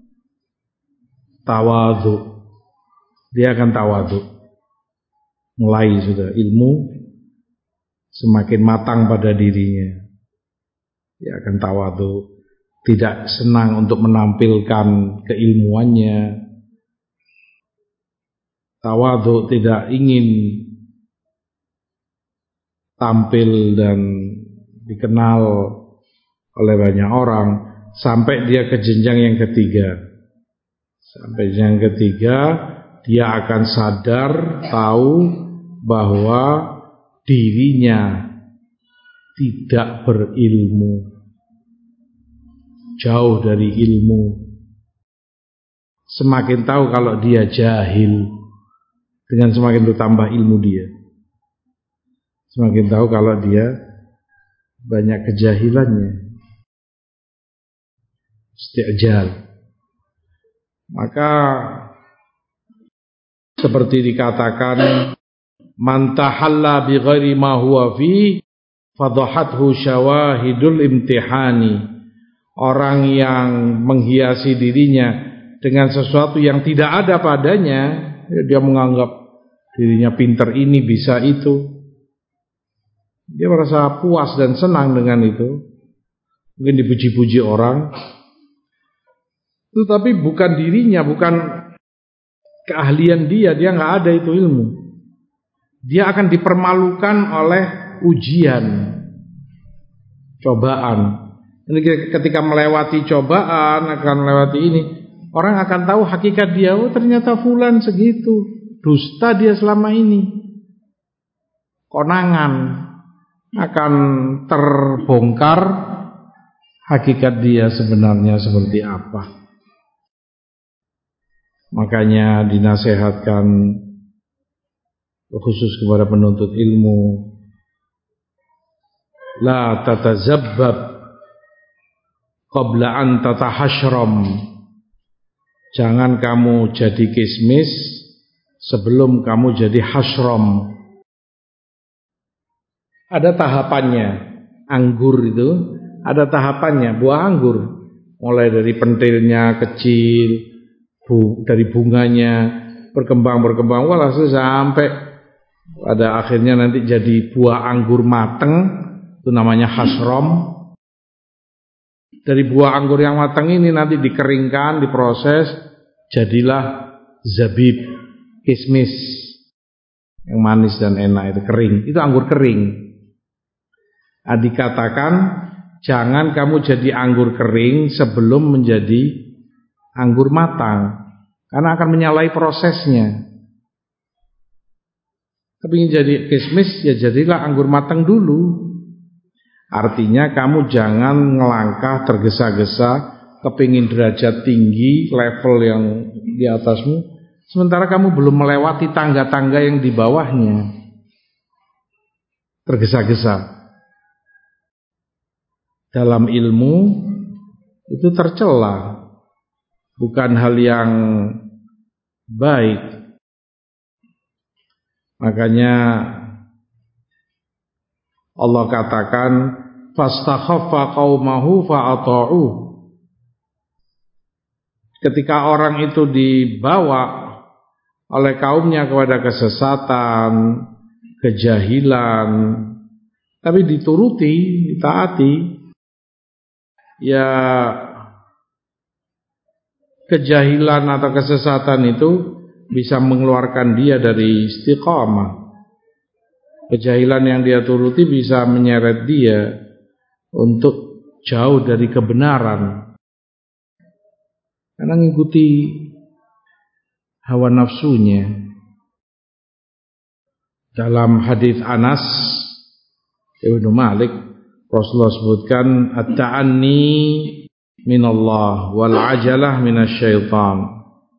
tawadhu. Dia akan tawadhu. Mulai sudah ilmu semakin matang pada dirinya. Dia akan tawadhu, tidak senang untuk menampilkan keilmuannya. Tawadhu, tidak ingin tampil dan dikenal oleh banyak orang, sampai dia ke jenjang yang ketiga. Sampai jenjang ketiga, dia akan sadar, tahu bahwa dirinya tidak berilmu, jauh dari ilmu. Semakin tahu kalau dia jahil, dengan semakin bertambah ilmu dia. Semakin tahu kalau dia banyak kejahilannya. Isti'jal. Maka seperti dikatakan, man tahalla bi ghairi ma huwa fi fadhahathu syawahidul imtihani. Orang yang menghiasi dirinya dengan sesuatu yang tidak ada padanya, dia menganggap dirinya pintar ini, bisa itu. Dia merasa puas dan senang dengan itu. Mungkin dipuji-puji orang, tetapi bukan dirinya, bukan keahlian dia, dia nggak ada itu ilmu. Dia akan dipermalukan oleh ujian, cobaan. Ini ketika melewati cobaan, akan melewati ini, orang akan tahu hakikat dia. Oh, ternyata fulan segitu, dusta dia selama ini. Konangan, akan terbongkar hakikat dia sebenarnya seperti apa. Makanya dinasihatkan khusus kepada penuntut ilmu, la tatazabbab qabla an tatahashram. Jangan kamu jadi kismis sebelum kamu jadi hashram. Ada tahapannya. Anggur itu ada tahapannya, buah anggur. Mulai dari pentilnya kecil, bu, dari bunganya berkembang-berkembang, walhasil sampai pada akhirnya nanti jadi buah anggur mateng, itu namanya hashram. Dari buah anggur yang matang ini nanti dikeringkan, diproses, jadilah zabib, kismis yang manis dan enak, itu kering. Itu anggur kering. Nah, dikatakan jangan kamu jadi anggur kering sebelum menjadi anggur matang, karena akan menyalahi prosesnya. Tapi ingin jadi kismis, ya jadilah anggur matang dulu. Artinya kamu jangan ngelangkah tergesa-gesa, kepingin derajat tinggi, level yang di atasmu, sementara kamu belum melewati tangga-tangga yang di bawahnya. Tergesa-gesa. Dalam ilmu itu tercela, bukan hal yang baik. Makanya Allah katakan, fastakhaffa qaumahu fa'ata'u. Ketika orang itu dibawa oleh kaumnya kepada kesesatan, kejahilan, tapi dituruti, ditaati, ya kejahilan atau kesesatan itu bisa mengeluarkan dia dari istiqamah. Kejahilan yang dia turuti bisa menyeret dia untuk jauh dari kebenaran, karena mengikuti hawa nafsunya. Dalam hadis Anas Ibnu Malik, Rasulullah sebutkan at-ta'anni minallah wal ajalah minasyaitan.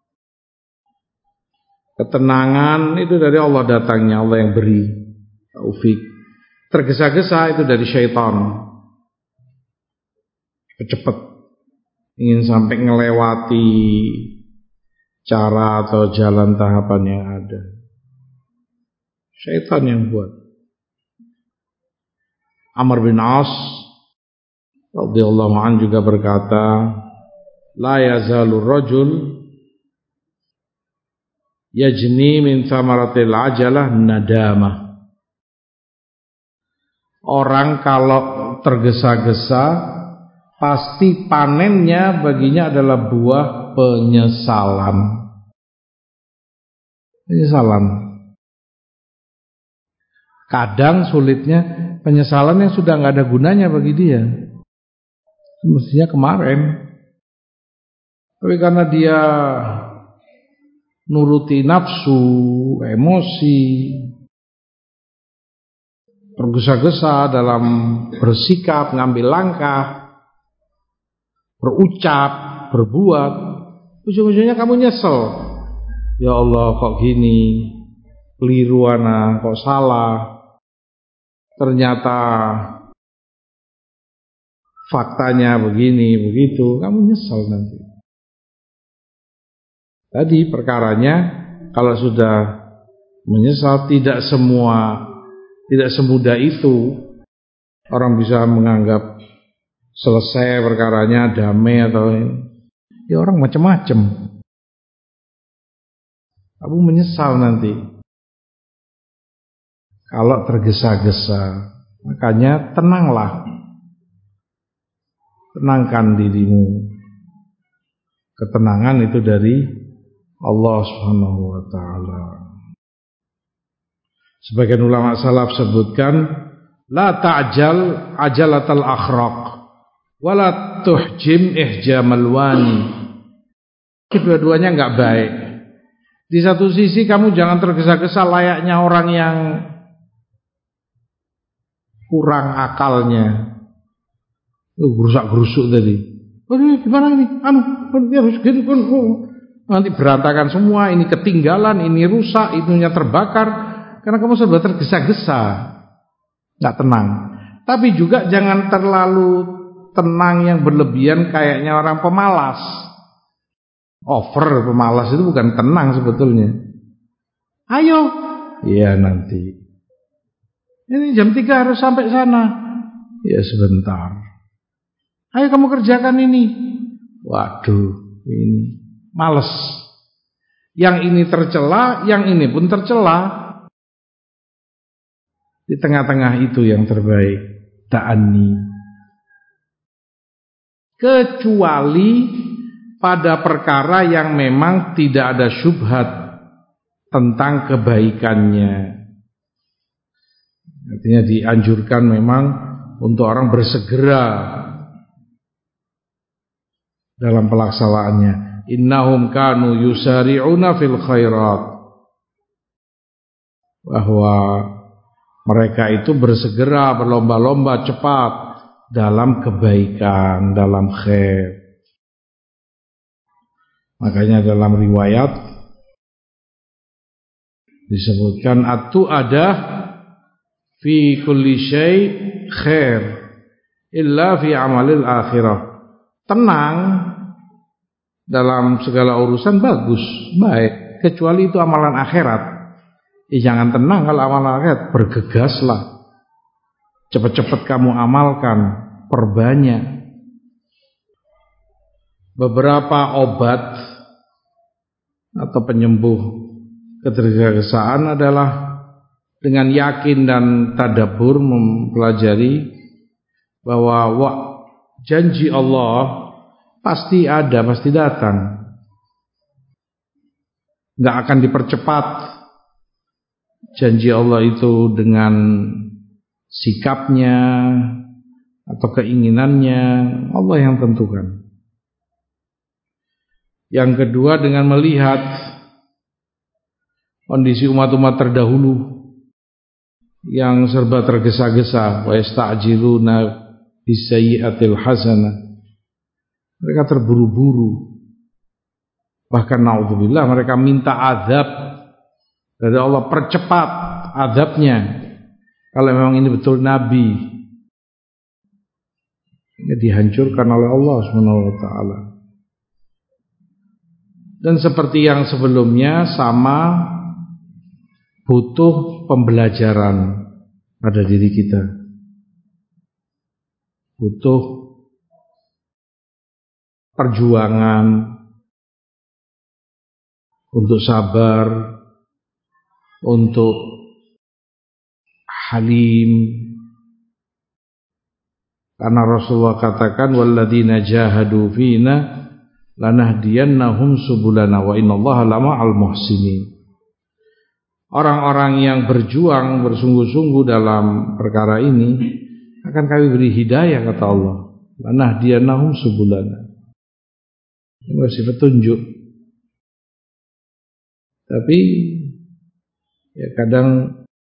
Ketenangan itu dari Allah datangnya, Allah yang beri taufik. Tergesa-gesa itu dari syaitan. Cepat ingin sampai ngelewati cara atau jalan tahapan yang ada. Syaitan yang buat. Amr bin As radhiyallahu anhu juga berkata, la yazalur rajul yajni min thamaratil ajalah nadamah. Orang kalau tergesa-gesa pasti panennya baginya adalah buah penyesalan. Penyesalan. Kadang sulitnya penyesalan yang sudah nggak ada gunanya bagi dia. Mestinya kemarin. Tapi karena dia nuruti nafsu, emosi, tergesa-gesa dalam bersikap, ngambil langkah, berucap, berbuat, ujung-ujungnya kamu nyesel. Ya Allah, kok gini, keliru ana, kok salah. Ternyata faktanya begini, begitu, kamu nyesel nanti. Tadi perkaranya kalau sudah menyesal, tidak semua, tidak semudah itu orang bisa menganggap selesai perkaranya, damai atau ya orang macam-macam. Kamu menyesal nanti kalau tergesa-gesa. Makanya tenanglah, tenangkan dirimu. Ketenangan itu dari Allah Subhanahu wa taala. Sebagian ulama salaf sebutkan, la ta'jal ajalatal akhraq wala tuhjim ihjamal wani. Kedua-duanya enggak baik. Di satu sisi kamu jangan tergesa-gesa layaknya orang yang kurang akalnya. Oh, gerusak-gerusuk tadi. Aduh, gimana ini? Anu, harus gini pun. Nanti berantakan semua, ini ketinggalan, ini rusak, itunya terbakar, karena kamu sudah tergesa-gesa, nggak tenang. Tapi juga jangan terlalu tenang yang berlebihan, kayaknya orang pemalas. Over pemalas itu bukan tenang sebetulnya. Ayo, iya nanti. Ini jam tiga harus sampai sana. Ya sebentar. Ayo kamu kerjakan ini. Waduh, ini males. Yang ini tercela, yang ini pun tercela. Di tengah-tengah itu yang terbaik, ta'anni. Kecuali pada perkara yang memang tidak ada syubhat tentang kebaikannya. Artinya dianjurkan memang untuk orang bersegera dalam pelaksanaannya. Innahum kanu yusari'una fil khairat. Bahwa mereka itu bersegera, berlomba-lomba cepat dalam kebaikan, dalam khair. Makanya dalam riwayat disebutkan atu ada fi kulli syai' khair illa fi amalil akhirah. Tenang dalam segala urusan bagus, baik, kecuali itu amalan akhirat. Eh, jangan tenang kalau amalan akhirat, bergegaslah. Cepat-cepat kamu amalkan, perbanyak. Beberapa obat atau penyembuh ketergesa-gesaan adalah dengan yakin dan tadabbur mempelajari bahwa wah, janji Allah pasti ada, pasti datang. Enggak akan dipercepat. janji Allah itu dengan sikapnya atau keinginannya, Allah yang tentukan. Yang kedua dengan melihat kondisi umat-umat terdahulu yang serba tergesa-gesa, wa yasta'jiluna bisayyi'atil hasanah. Mereka terburu-buru. Bahkan naudzubillah mereka minta azab dari Allah, percepat azabnya kalau memang ini betul nabi. Ini dihancurkan oleh Allah Subhanahu wa taala. Dan seperti yang sebelumnya sama, butuh pembelajaran pada diri kita. Butuh perjuangan untuk sabar, untuk halim. Karena Rasulullah katakan walladzina jahadu fina lanahdiyannahum subulana wa innallaha lama'al muhsinin. Orang-orang yang berjuang bersungguh-sungguh dalam perkara ini akan kami beri hidayah, kata Allah. Lanahdiyannahum subulana. Ini masih petunjuk. Tapi ya kadang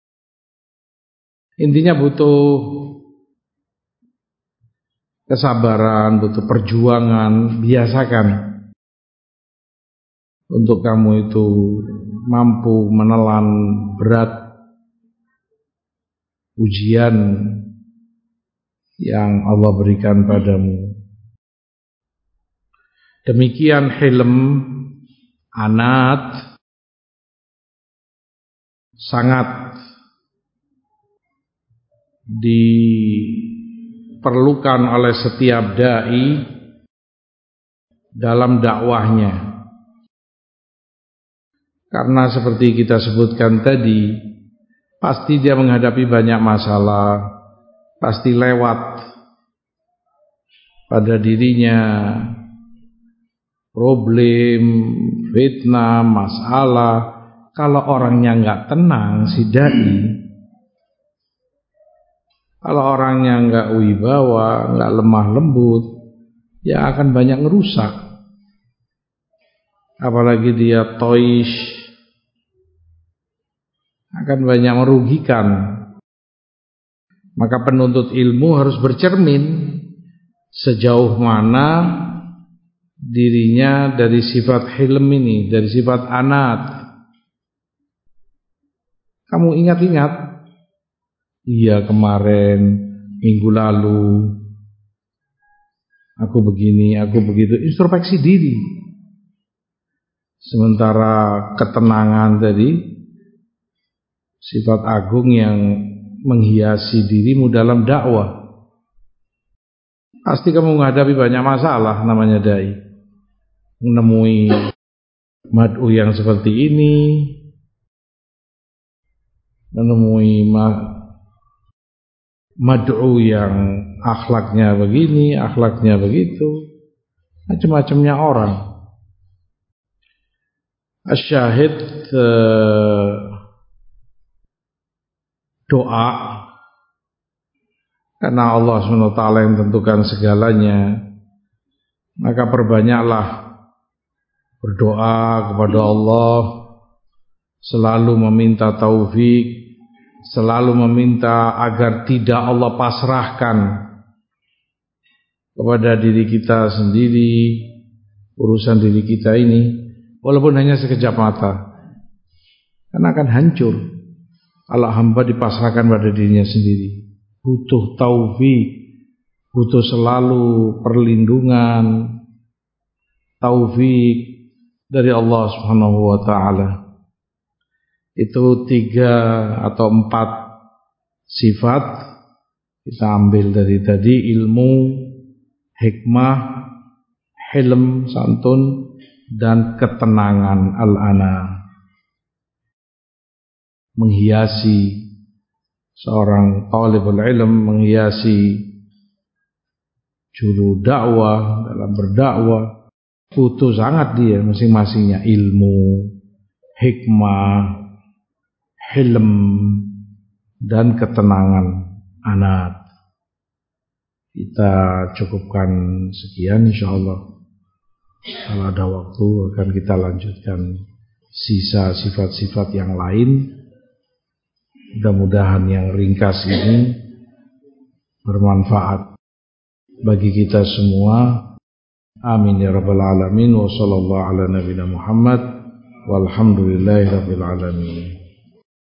intinya butuh kesabaran, butuh perjuangan. Biasakan untuk kamu itu mampu menelan berat ujian yang Allah berikan padamu. Demikian hilm, anat, sangat diperlukan oleh setiap dai dalam dakwahnya. Karena seperti kita sebutkan tadi, pasti dia menghadapi banyak masalah, pasti lewat pada dirinya problem, fitnah, masalah. Kalau orangnya nggak tenang, si dai, kalau orangnya nggak wibawa, nggak lemah lembut, ya akan banyak ngerusak. Apalagi dia toish, akan banyak merugikan. Maka penuntut ilmu harus bercermin sejauh mana dirinya dari sifat hilm ini, dari sifat anat. Kamu ingat-ingat, iya kemarin, minggu lalu, aku begini, aku begitu. Introspeksi diri. Sementara ketenangan tadi, sifat agung yang menghiasi dirimu dalam dakwah. Pasti kamu menghadapi banyak masalah, namanya dai. Menemui mad'u yang seperti ini, menemui mad'u yang akhlaknya begini, akhlaknya begitu, macam-macamnya orang. Asyahid uh, doa, karena Allah subhanahu wa taala yang tentukan segalanya, maka perbanyaklah berdoa kepada Allah, selalu meminta taufik, selalu meminta agar tidak Allah pasrahkan kepada diri kita sendiri urusan diri kita ini, walaupun hanya sekejap mata, karena akan hancur kalau hamba dipasrahkan pada dirinya sendiri. Butuh taufik, butuh selalu perlindungan, taufik dari Allah Subhanahu wa taala. Itu tiga atau empat sifat kita ambil dari tadi: ilmu, hikmah, hilm, santun, dan ketenangan, al-ana. Menghiasi seorang talibul ilm, menghiasi juru dakwah dalam berdakwah, butuh sangat dia masing-masingnya: ilmu, hikmah, hilm dan ketenangan anat. Kita cukupkan sekian, insyaallah. Kalau ada waktu akan kita lanjutkan sisa sifat-sifat yang lain. Mudah-mudahan yang ringkas ini bermanfaat bagi kita semua. Amin ya rabbal alamin. Wa sallallahu ala nabiyina Muhammad walhamdulillahi rabbil alamin.